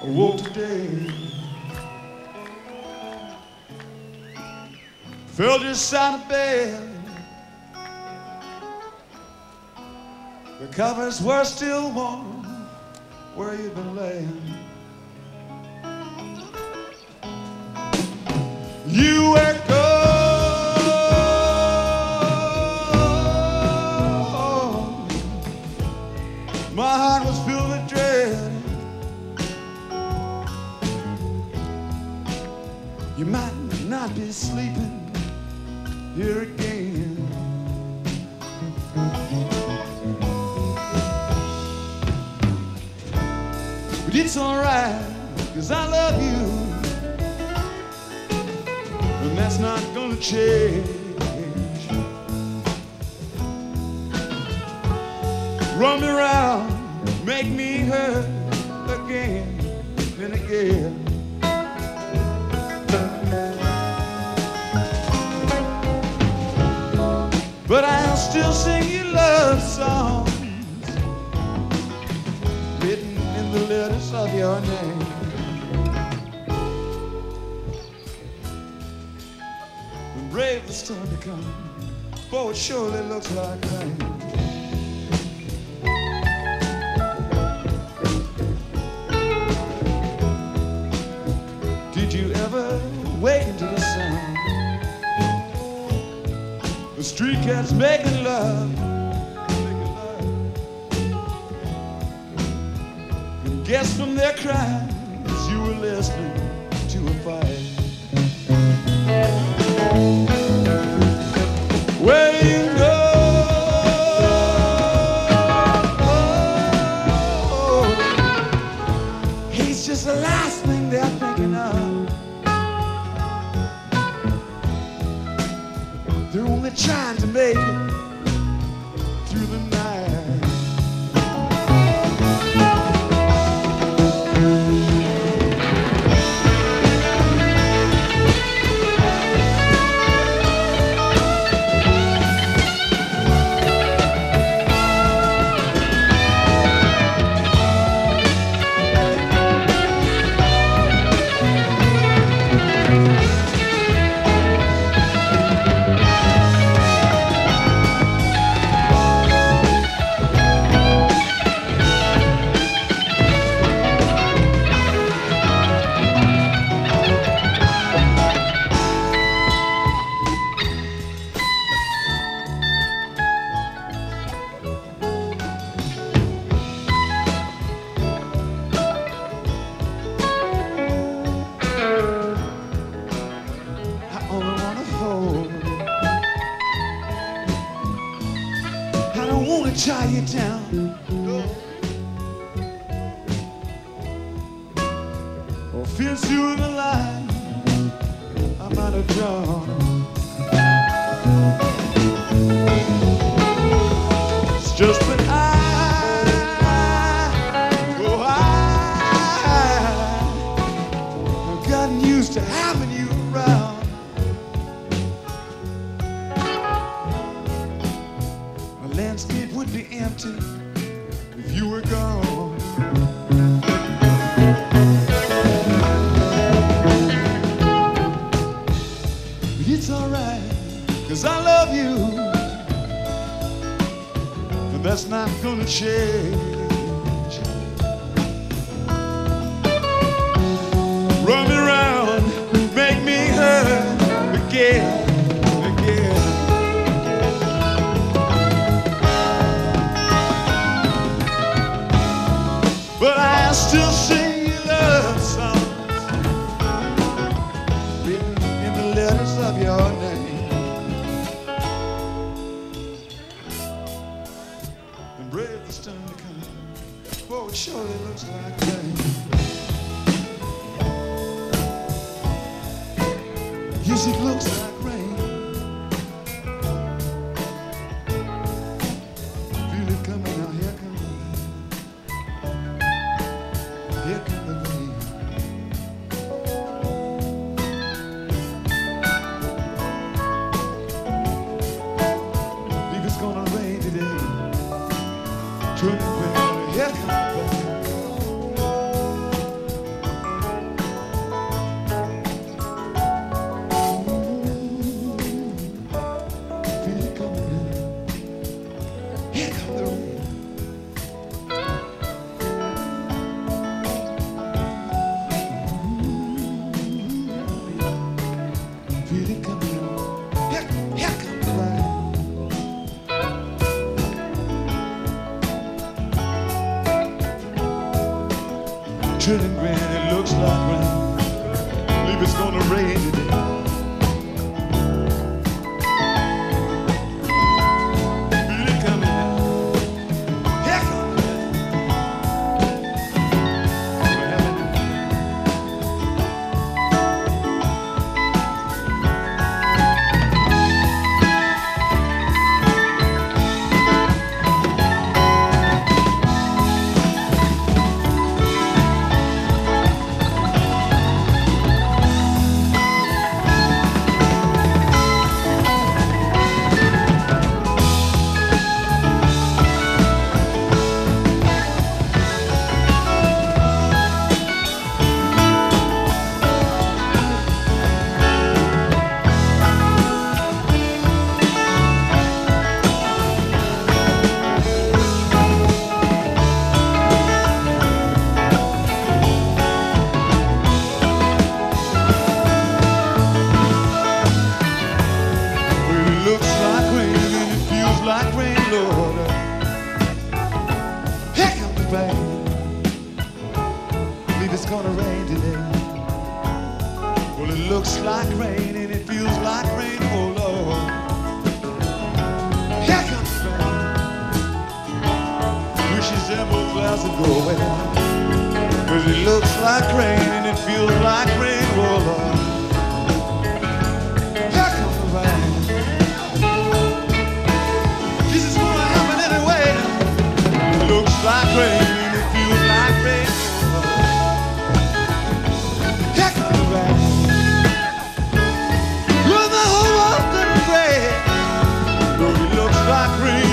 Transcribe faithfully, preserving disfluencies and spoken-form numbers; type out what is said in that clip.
woke today, felt inside of bed. The covers were still warm where you'd been laying. You were gone. My heart was filled with dread. You might not be sleeping here again. But it's alright, 'cause I love you, and that's not gonna change. Run me around, make me hurt again and again. But I'll still sing you love songs written in the letters of your name. When brave the storm to come, for it surely looks like rain. Did you ever wake into the sound? The street cats making love, making love. And guess from their cries you were listening to a fight. Where do you go? He's just the last thing they're thinking of. They're only trying to make it through the night. Tie you down, no. Or fence you in the line I might have drawn. It's just that I, oh I, I've gotten used to having you around. The landscape would be empty if you were gone. But it's alright, 'cause I love you, and that's not gonna change. Run me around, make me hurt again, again. But I still sing you love songs written in the letters of your name. And brave the storm to come, for it surely looks like rain. Yes, it looks like rain. Feel it coming now, here comes. Here comes the rain. Believe it's gonna rain today. Turn it around. Here comes the rain. turning green, it looks like rain. Believe it's gonna rain today. Feel it coming now. Here comes it. We're having it. Like rain, Lord. Here comes the rain. Believe it's gonna rain today. Well, it looks like rain and it feels like rain, oh Lord. Here comes the rain. Wishes them old clouds would go away. Cause it looks like rain and it feels like rain, oh Lord. Here comes the rain. Looks like rain, it feels like rain. Here comes the rain. When the whole world's turning gray, though it looks like rain.